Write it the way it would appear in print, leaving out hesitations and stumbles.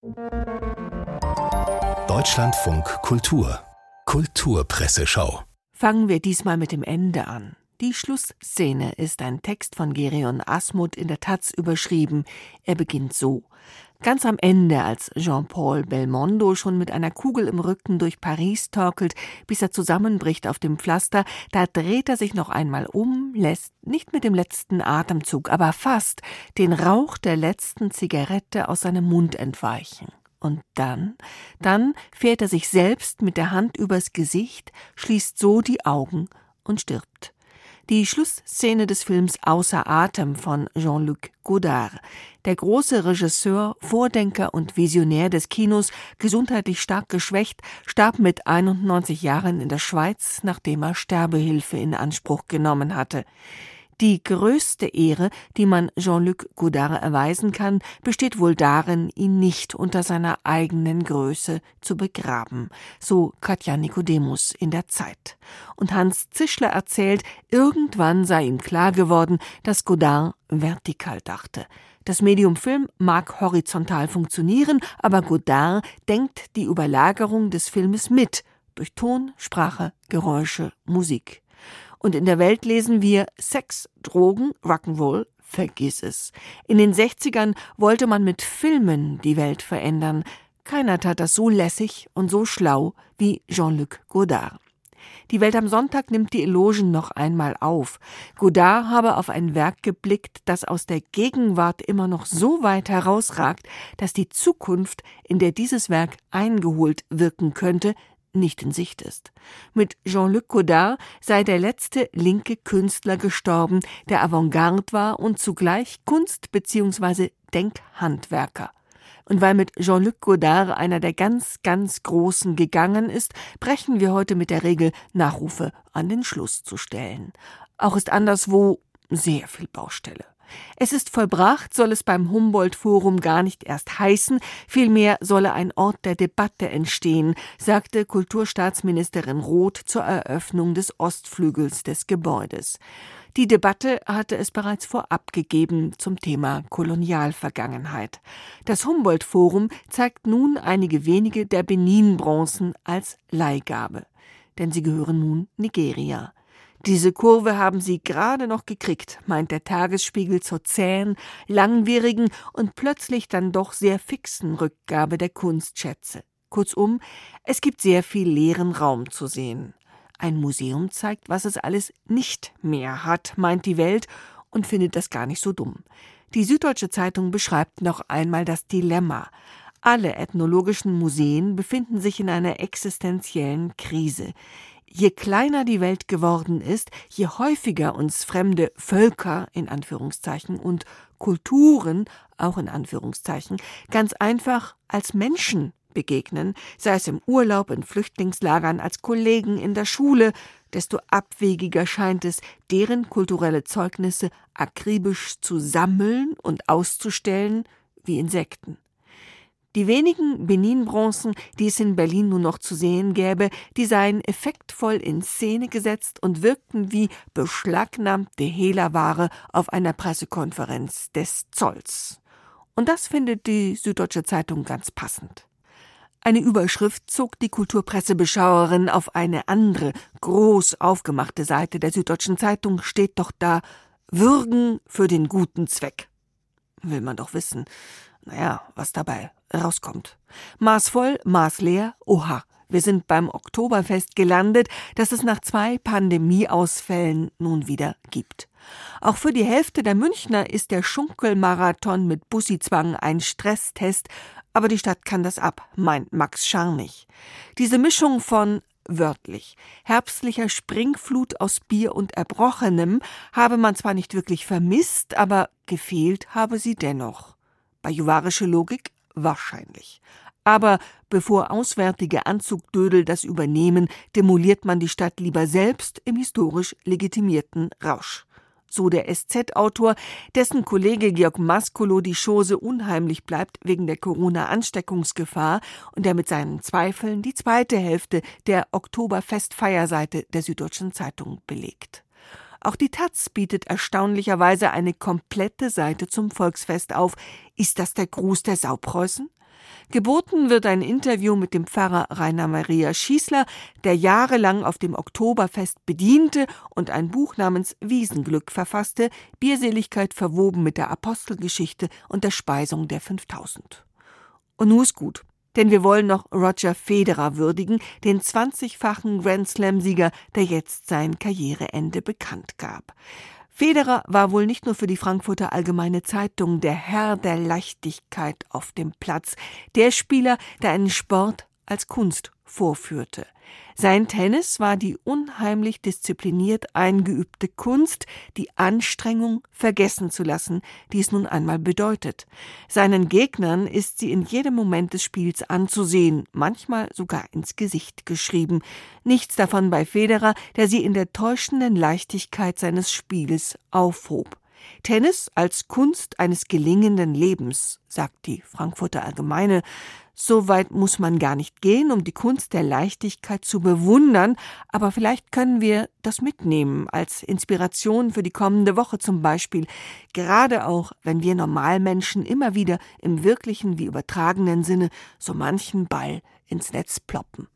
Deutschlandfunk Kultur Kulturpresseschau. Fangen wir diesmal mit dem Ende an. Die Schlussszene ist ein Text von Gereon Asmuth in der taz überschrieben. Er beginnt so: Ganz am Ende, als Jean-Paul Belmondo schon mit einer Kugel im Rücken durch Paris torkelt, bis er zusammenbricht auf dem Pflaster, da dreht er sich noch einmal um, lässt nicht mit dem letzten Atemzug, aber fast den Rauch der letzten Zigarette aus seinem Mund entweichen. Und dann fährt er sich selbst mit der Hand übers Gesicht, schließt so die Augen und stirbt. Die Schlussszene des Films Außer Atem von Jean-Luc Godard. Der große Regisseur, Vordenker und Visionär des Kinos, gesundheitlich stark geschwächt, starb mit 91 Jahren in der Schweiz, nachdem er Sterbehilfe in Anspruch genommen hatte. Die größte Ehre, die man Jean-Luc Godard erweisen kann, besteht wohl darin, ihn nicht unter seiner eigenen Größe zu begraben, so Katja Nicodemus in der Zeit. Und Hans Zischler erzählt, irgendwann sei ihm klar geworden, dass Godard vertikal dachte. Das Medium Film mag horizontal funktionieren, aber Godard denkt die Überlagerung des Filmes mit, durch Ton, Sprache, Geräusche, Musik. Und in der Welt lesen wir: Sex, Drogen, Rock'n'Roll, vergiss es. In den 60ern wollte man mit Filmen die Welt verändern. Keiner tat das so lässig und so schlau wie Jean-Luc Godard. Die Welt am Sonntag nimmt die Elogen noch einmal auf. Godard habe auf ein Werk geblickt, das aus der Gegenwart immer noch so weit herausragt, dass die Zukunft, in der dieses Werk eingeholt wirken könnte, nicht in Sicht ist. Mit Jean-Luc Godard sei der letzte linke Künstler gestorben, der Avantgarde war und zugleich Kunst- bzw. Denkhandwerker. Und weil mit Jean-Luc Godard einer der ganz, ganz Großen gegangen ist, brechen wir heute mit der Regel, Nachrufe an den Schluss zu stellen. Auch ist anderswo sehr viel Baustelle. Es ist vollbracht, soll es beim Humboldt-Forum gar nicht erst heißen, vielmehr solle ein Ort der Debatte entstehen, sagte Kulturstaatsministerin Roth zur Eröffnung des Ostflügels des Gebäudes. Die Debatte hatte es bereits vorab gegeben zum Thema Kolonialvergangenheit. Das Humboldt-Forum zeigt nun einige wenige der Benin-Bronzen als Leihgabe, denn sie gehören nun Nigeria. Diese Kurve haben sie gerade noch gekriegt, meint der Tagesspiegel zur zähen, langwierigen und plötzlich dann doch sehr fixen Rückgabe der Kunstschätze. Kurzum, es gibt sehr viel leeren Raum zu sehen. Ein Museum zeigt, was es alles nicht mehr hat, meint die Welt, und findet das gar nicht so dumm. Die Süddeutsche Zeitung beschreibt noch einmal das Dilemma. Alle ethnologischen Museen befinden sich in einer existenziellen Krise. Je kleiner die Welt geworden ist, je häufiger uns fremde Völker in Anführungszeichen und Kulturen auch in Anführungszeichen ganz einfach als Menschen begegnen, sei es im Urlaub, in Flüchtlingslagern, als Kollegen in der Schule, desto abwegiger scheint es, deren kulturelle Zeugnisse akribisch zu sammeln und auszustellen wie Insekten. Die wenigen Benin-Bronzen, die es in Berlin nur noch zu sehen gäbe, die seien effektvoll in Szene gesetzt und wirkten wie beschlagnahmte Hehlerware auf einer Pressekonferenz des Zolls. Und das findet die Süddeutsche Zeitung ganz passend. Eine Überschrift zog die Kulturpressebeschauerin auf eine andere, groß aufgemachte Seite der Süddeutschen Zeitung, steht doch da: Würgen für den guten Zweck. Will man doch wissen. Naja, was dabei rauskommt. Maßvoll, maßleer, oha. Wir sind beim Oktoberfest gelandet, das es nach 2 Pandemieausfällen nun wieder gibt. Auch für die Hälfte der Münchner ist der Schunkelmarathon mit Bussizwang ein Stresstest, aber die Stadt kann das ab, meint Max Scharnig. Diese Mischung von, wörtlich, herbstlicher Springflut aus Bier und Erbrochenem habe man zwar nicht wirklich vermisst, aber gefehlt habe sie dennoch. Bajuwarische Logik? Wahrscheinlich. Aber bevor auswärtige Anzugdödel das übernehmen, demoliert man die Stadt lieber selbst im historisch legitimierten Rausch. So der SZ-Autor, dessen Kollege Georg Mascolo die Chose unheimlich bleibt wegen der Corona-Ansteckungsgefahr und der mit seinen Zweifeln die zweite Hälfte der Oktoberfest-Feierseite der Süddeutschen Zeitung belegt. Auch die taz bietet erstaunlicherweise eine komplette Seite zum Volksfest auf. Ist das der Gruß der Saupreußen? Geboten wird ein Interview mit dem Pfarrer Rainer Maria Schießler, der jahrelang auf dem Oktoberfest bediente und ein Buch namens Wiesenglück verfasste, Bierseligkeit verwoben mit der Apostelgeschichte und der Speisung der 5000. Und nun ist gut, denn wir wollen noch Roger Federer würdigen, den 20-fachen Grand-Slam-Sieger, der jetzt sein Karriereende bekannt gab. Federer war wohl nicht nur für die Frankfurter Allgemeine Zeitung der Herr der Leichtigkeit auf dem Platz, der Spieler, der einen Sport als Kunst vorführte. Sein Tennis war die unheimlich diszipliniert eingeübte Kunst, die Anstrengung vergessen zu lassen, die es nun einmal bedeutet. Seinen Gegnern ist sie in jedem Moment des Spiels anzusehen, manchmal sogar ins Gesicht geschrieben. Nichts davon bei Federer, der sie in der täuschenden Leichtigkeit seines Spieles aufhob. Tennis als Kunst eines gelingenden Lebens, sagt die Frankfurter Allgemeine. So weit muss man gar nicht gehen, um die Kunst der Leichtigkeit zu bewundern, aber vielleicht können wir das mitnehmen als Inspiration für die kommende Woche zum Beispiel, gerade auch, wenn wir Normalmenschen immer wieder im wirklichen wie übertragenen Sinne so manchen Ball ins Netz ploppen.